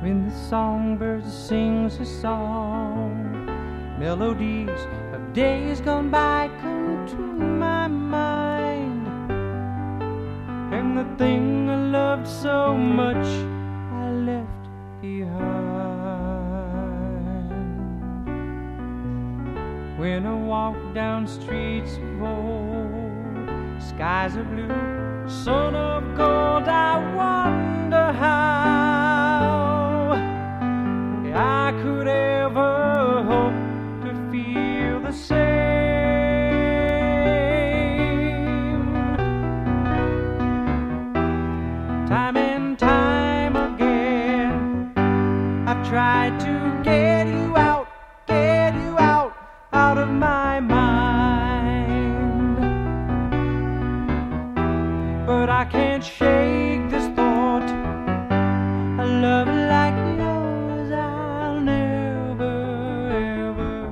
when the songbird sings a song, melodies of days gone by come to my mind, and the thing I loved so much I left behind. When I walk down streets of old, skies are blue, sun of gold, I wonder how I could ever hope to feel the same. Time and time again, I've tried to get you out of my mind, but I can't shake this thought. A love like yours I'll never ever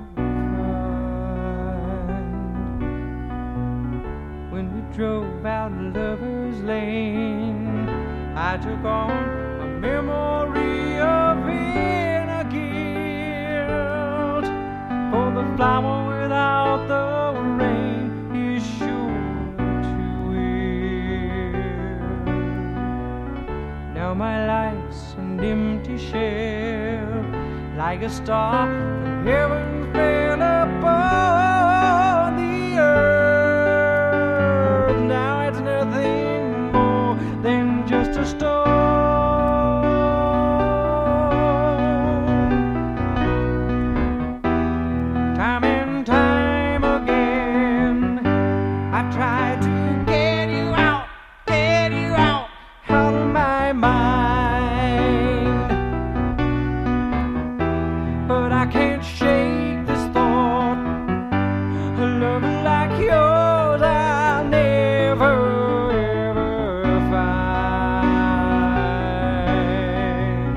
find. When we drove out Lover's Lane, I took on a memory of inner guilt, for the flower without the rain is sure to wilt. Now my life's an empty shell, like a star from heaven fell upon the earth. Now it's nothing more than just a stone. Time and time again, I've tried to get you out of my mind, but I can't shake this thought. A love like yours I'll never ever find.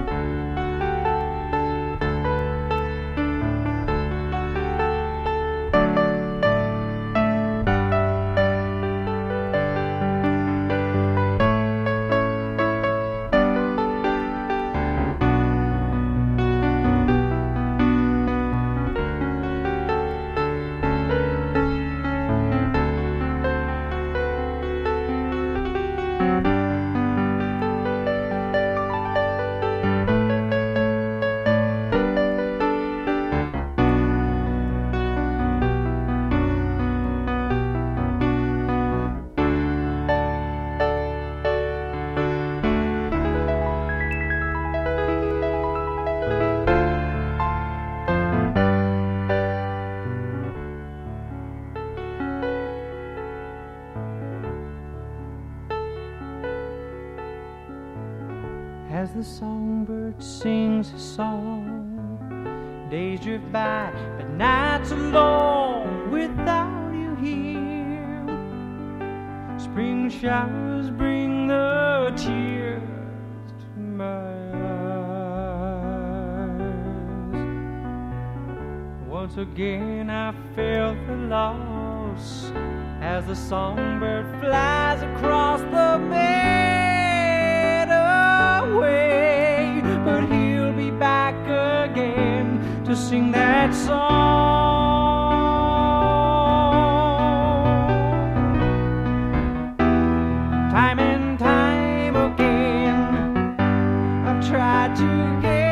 As the songbird sings a song, days drift by, but nights are long without you here. Spring showers bring the tears to my eyes. Once again I felt the loss as the songbird flies across the meadow. But he'll be back again to sing that song. Time and time again, I've tried to get